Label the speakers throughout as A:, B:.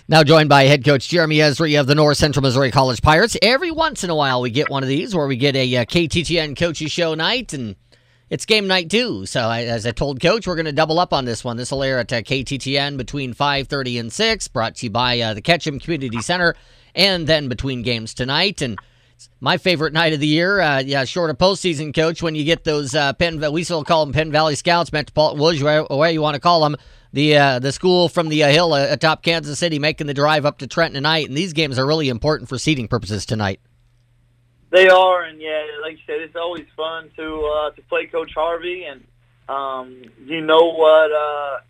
A: Now joined by head coach Jeremy Esri of the North Central Missouri College Pirates. Every once in a while we get one of these where we get a KTTN Coaches Show night, and it's game night too. So as I told Coach, we're going to double up on this one. This will air at KTTN between 5:30 and 6, brought to you by the Ketchum Community Center, and then between games tonight. And my favorite night of the year, short of postseason, Coach, when you get those we still call them Penn Valley Scouts, Metropolitan Woods, whatever you want to call them, the school from the hill atop Kansas City making the drive up to Trenton tonight, and these games are really important for seeding purposes tonight.
B: They are, and yeah, like you said, it's always fun to play Coach Harvey, and you know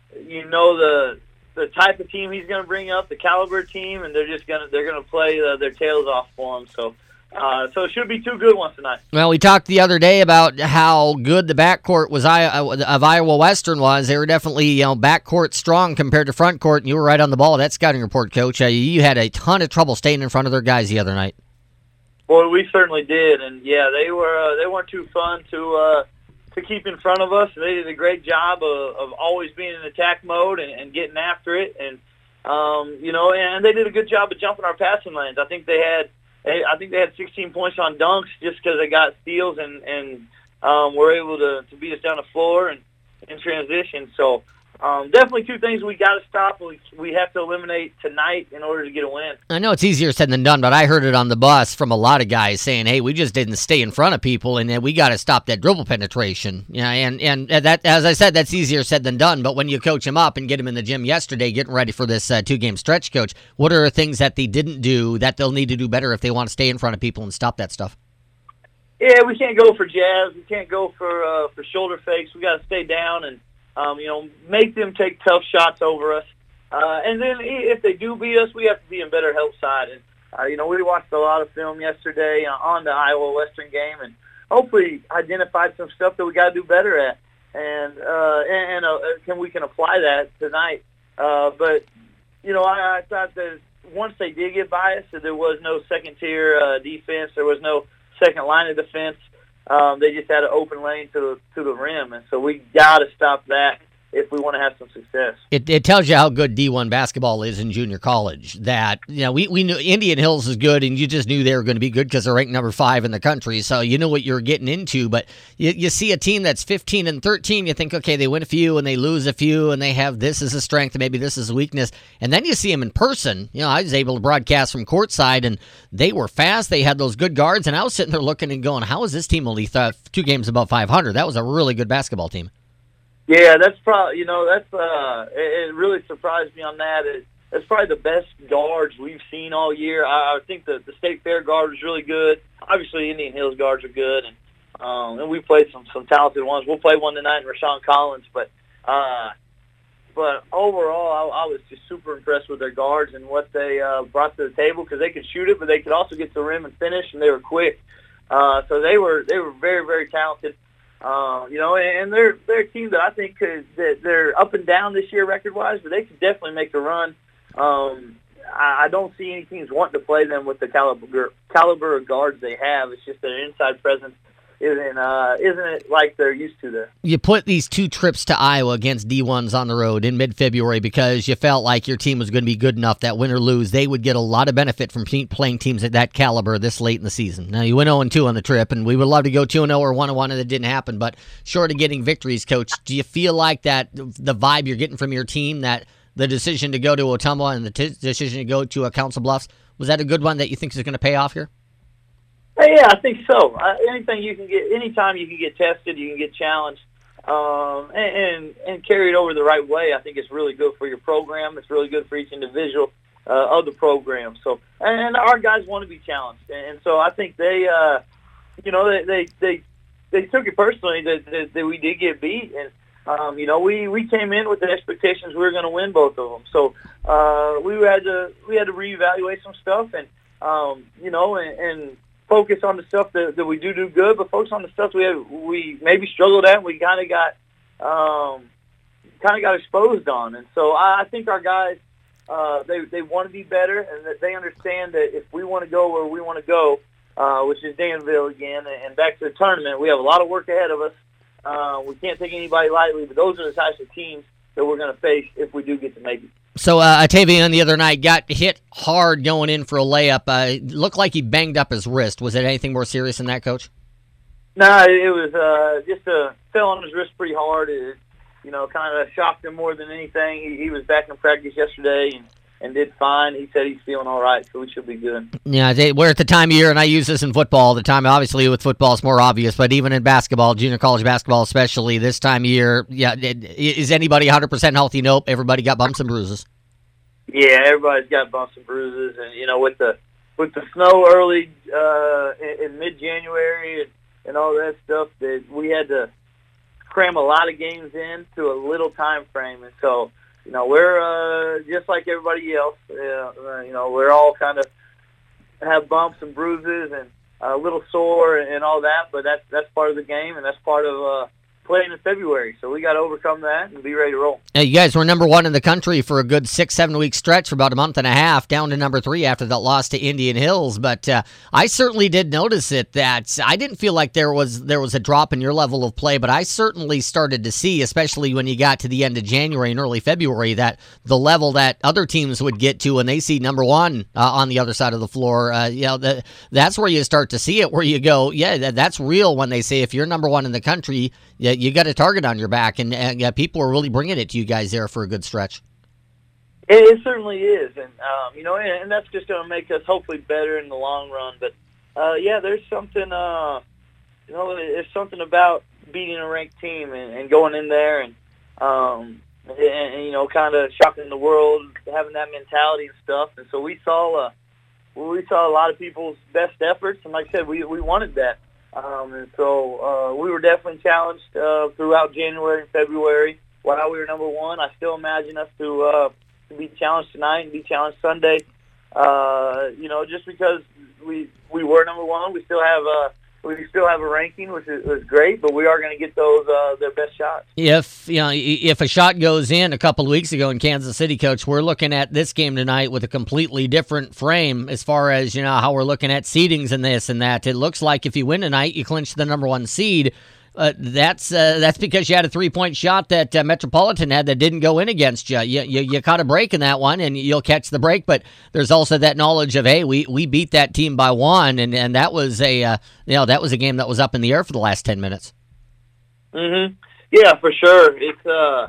B: the type of team he's going to bring up, the caliber team, and they're gonna play their tails off for him. So it should be two good ones tonight. Well,
A: we talked the other day about how good the backcourt was of Iowa Western was. They were definitely backcourt strong compared to front court, and you were right on the ball. That scouting report, Coach. You had a ton of trouble staying in front of their guys the other night.
B: Well, we certainly did, and yeah, they weren't too fun to keep in front of us. They did a great job of always being in attack mode and getting after it, and and they did a good job of jumping our passing lanes. I think they had 16 points on dunks just because they got steals and were able to beat us down the floor and in transition. So definitely two things we got to stop. We have to eliminate tonight in order to get a win.
A: I know it's easier said than done, but I heard it on the bus from a lot of guys saying, "Hey, we just didn't stay in front of people, and we got to stop that dribble penetration." Yeah, and that, as I said, that's easier said than done. But when you coach them up and get them in the gym yesterday, getting ready for this 2-game stretch, Coach, what are things that they didn't do that they'll need to do better if they want to stay in front of people and stop that stuff?
B: Yeah, we can't go for jabs. We can't go for shoulder fakes. We got to stay down and make them take tough shots over us. And then if they do beat us, we have to be in better help side. And, we watched a lot of film yesterday on the Iowa Western game and hopefully identified some stuff that we got to do better at. And we can apply that tonight. But I thought that once they did get by us, that there was no second-tier defense. There was no second line of defense. They just had an open lane to the rim, and so we got to stop that if we want to have some success.
A: It tells you how good D1 basketball is in junior college. That we knew Indian Hills is good, and you just knew they were going to be good because they're ranked number 5 in the country. So you know what you're getting into. But you see a team that's 15-13, you think, okay, they win a few and they lose a few, and they have this as a strength, and maybe this is a weakness. And then you see them in person. I was able to broadcast from courtside, and they were fast. They had those good guards, and I was sitting there looking and going, how is this team only 2 games above 500? That was a really good basketball team.
B: Yeah, that's probably, it really surprised me on that. That's probably the best guards we've seen all year. I think the State Fair guard was really good. Obviously, Indian Hills guards are good, and we played some talented ones. We'll play one tonight in Rashawn Collins, but overall, I was just super impressed with their guards and what they brought to the table because they could shoot it, but they could also get to the rim and finish, and they were quick. So they were very, very talented. And they're a team that I think that they're up and down this year record-wise, but they could definitely make a run. I don't see any teams wanting to play them with the caliber of guards they have. It's just their inside presence isn't it like they're used to there. You
A: put these 2 trips to Iowa against D1s on the road in mid-February because you felt like your team was going to be good enough that win or lose, they would get a lot of benefit from playing teams at that caliber this late in the season. Now, you went 0-2 on the trip, and we would love to go 2-0 or 1-1, and it didn't happen. But short of getting victories, Coach, do you feel like that the vibe you're getting from your team, that the decision to go to Ottumwa and the decision to go to Council Bluffs, was that a good one that you think is going to pay off here?
B: Yeah, I think so. Anytime you can get tested, you can get challenged, and carried over the right way. I think it's really good for your program. It's really good for each individual of the program. So, and our guys want to be challenged, and so I think they took it personally that we did get beat, and we came in with the expectations we were going to win both of them. So we had to reevaluate some stuff, and and focus on the stuff that we do good, but focus on the stuff we maybe struggled at and we kind of got exposed on. And so I think our guys, they want to be better, and that they understand that if we want to go where we want to go, which is Danville again, and back to the tournament, we have a lot of work ahead of us. We can't take anybody lightly, but those are the types of teams that we're going to face if we do get to make it.
A: So Atavian the other night got hit hard going in for a layup. Looked like he banged up his wrist. Was it anything more serious than that, Coach?
B: No, it was just fell on his wrist pretty hard. It, kind of shocked him more than anything. He was back in practice yesterday and did fine. He said he's feeling all right, so we should be good.
A: Yeah, we're at the time of year, and I use this in football all the time. Obviously, with football, it's more obvious, but even in basketball, junior college basketball especially, this time of year, is anybody 100% healthy? Nope. Everybody got bumps and bruises.
B: Yeah, everybody's got bumps and bruises, and with the snow early in mid-January and all that stuff, that we had to cram a lot of games into a little time frame, and so. We're just like everybody else. We're all kind of have bumps and bruises and a little sore and all that, but that's part of the game, and that's part of playing in February. So we got to overcome that and be ready to roll.
A: Hey, you guys were number one in the country for a good 6-7 week stretch for about a month and a half, down to number 3 after that loss to Indian Hills. But I certainly did notice it. That I didn't feel like there was a drop in your level of play, but I certainly started to see, especially when you got to the end of January and early February, that the level that other teams would get to when they see number one on the other side of the floor. That's where you start to see it, where you go, yeah, that's real when they say if you're number one in the country, you got a target on your back, and people are really bringing it to you guys there for a good stretch.
B: It certainly is, and and that's just going to make us hopefully better in the long run. But there's something, there's something about beating a ranked team and going in there and kind of shocking the world, having that mentality and stuff. And so we saw a lot of people's best efforts, and like I said, we wanted that. And so we were definitely challenged throughout January and February while we were number one. I still imagine us to be challenged tonight and be challenged Sunday. Just because we were number one, we still have a ranking, which is great, but we are going to get those their best shots.
A: If a shot goes in a couple of weeks ago in Kansas City, Coach, we're looking at this game tonight with a completely different frame as far as how we're looking at seedings and this and that. It looks like if you win tonight, you clinch the number one seed. That's because you had a 3-point shot that Metropolitan had that didn't go in against you. You caught a break in that one, and you'll catch the break. But there's also that knowledge of, hey, we beat that team by 1, and that was a game that was up in the air for the last 10 minutes.
B: Mhm. Yeah, for sure. It's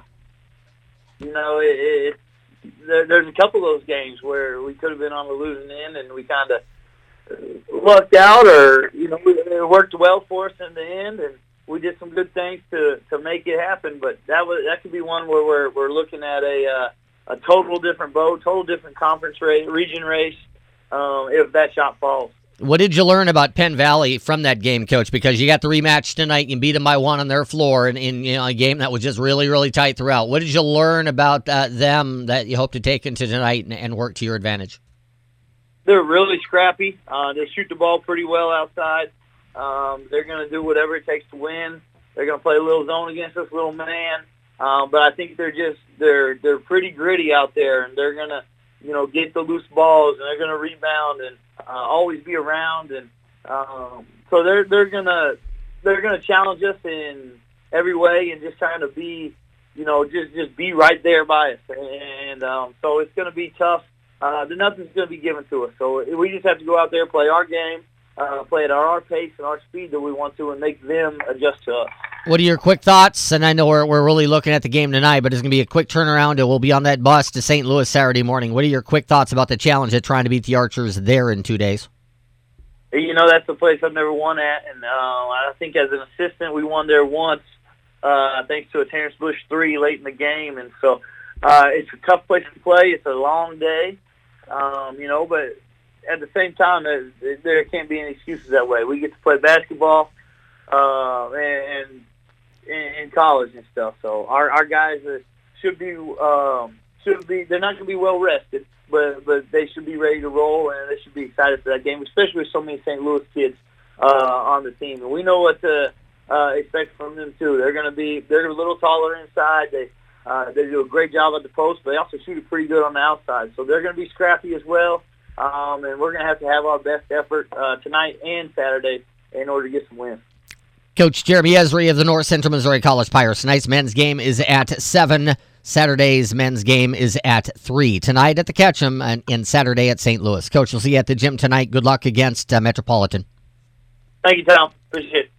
B: there's a couple of those games where we could have been on the losing end, and we kind of lucked out, or it worked well for us in the end, and we did some good things to make it happen. But that could be one where we're looking at a total different boat, total different conference region race if that shot falls.
A: What did you learn about Penn Valley from that game, Coach? Because you got the rematch tonight, you beat them by 1 on their floor in a game that was just really, really tight throughout. What did you learn about them that you hope to take into tonight and work to your advantage?
B: They're really scrappy. They shoot the ball pretty well outside. They're going to do whatever it takes to win. They're going to play a little zone against us, little man. But I think they're pretty gritty out there, and they're going to get the loose balls, and they're going to rebound and always be around. And so they're going to challenge us in every way, and just trying to be just be right there by us. And so it's going to be tough. Nothing's going to be given to us. So we just have to go out there, play our game, play at our pace and our speed that we want to, and make them adjust to us.
A: What are your quick thoughts? And I know we're really looking at the game tonight, but it's going to be a quick turnaround, and we'll be on that bus to St. Louis Saturday morning. What are your quick thoughts about the challenge of trying to beat the Archers there in 2 days?
B: That's a place I've never won at, and I think as an assistant we won there once, thanks to a Terrence Bush 3 late in the game. And so it's a tough place to play. It's a long day. But at the same time, there can't be any excuses that way. We get to play basketball and in college and stuff. So our guys should be they're not going to be well rested, but they should be ready to roll, and they should be excited for that game, especially with so many St. Louis kids on the team. And we know what to expect from them too. They're a little taller inside. They do a great job at the post, but they also shoot it pretty good on the outside. So they're going to be scrappy as well, and we're going to have our best effort tonight and Saturday in order to get some wins.
A: Coach Jeremy Esri of the North Central Missouri College Pirates. Tonight's men's game is at 7 Saturday's men's game is at 3. Tonight at the Ketchum and Saturday at St. Louis. Coach, we'll see you at the gym tonight. Good luck against Metropolitan.
B: Thank you, Tom. Appreciate it.